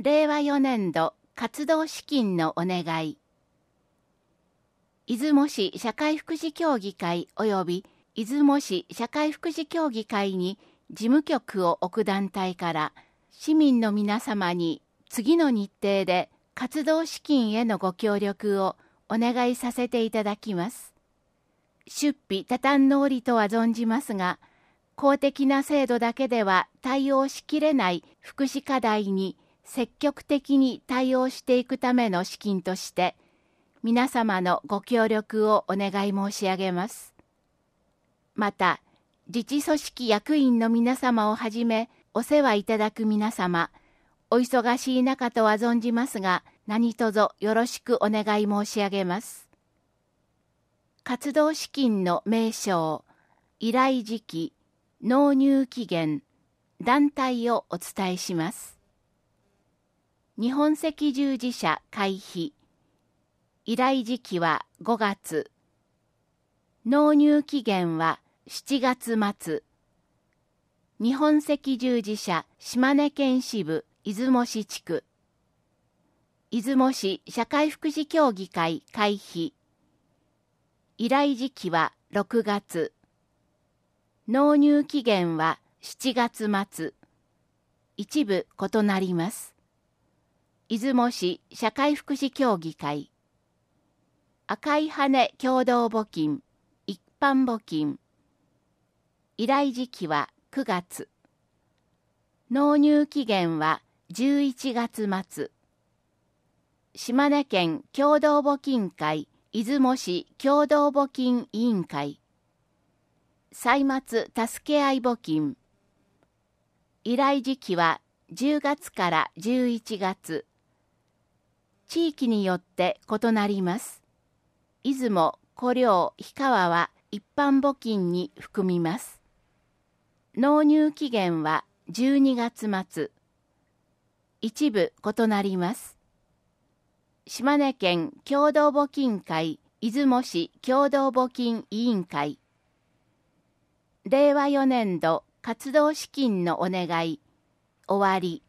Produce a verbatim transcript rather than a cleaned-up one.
れいわよねんど活動資金のお願い。出雲市社会福祉協議会及び出雲市社会福祉協議会に事務局を置く団体から市民の皆様に次の日程で活動資金へのご協力をお願いさせていただきます。出費多々の折とは存じますが、公的な制度だけでは対応しきれない福祉課題に積極的に対応していくための資金として、皆様のご協力をお願い申し上げます。また、自治組織役員の皆様をはじめ、お世話いただく皆様、お忙しい中とは存じますが、何卒よろしくお願い申し上げます。活動資金の名称、依頼時期、納入期限、団体をお伝えします。日本赤十字社会費。依頼時期はごがつ。納入期限はしちがつまつ。日本赤十字社島根県支部出雲市地区。出雲市社会福祉協議会会費。依頼時期はろくがつ。納入期限はしちがつまつ。一部異なります。出雲市社会福祉協議会。赤い羽共同募金、一般募金。依頼時期はくがつ。納入期限はじゅういちがつまつ。島根県共同募金会出雲市共同募金委員会。歳末助け合い募金。依頼時期はじゅうがつからじゅういちがつ。地域によって異なります。出雲、湖陵、氷川は一般募金に含みます。納入期限はじゅうにがつまつ。一部異なります。島根県共同募金会出雲市共同募金委員会。れいわよねんど活動資金のお願い、終わり。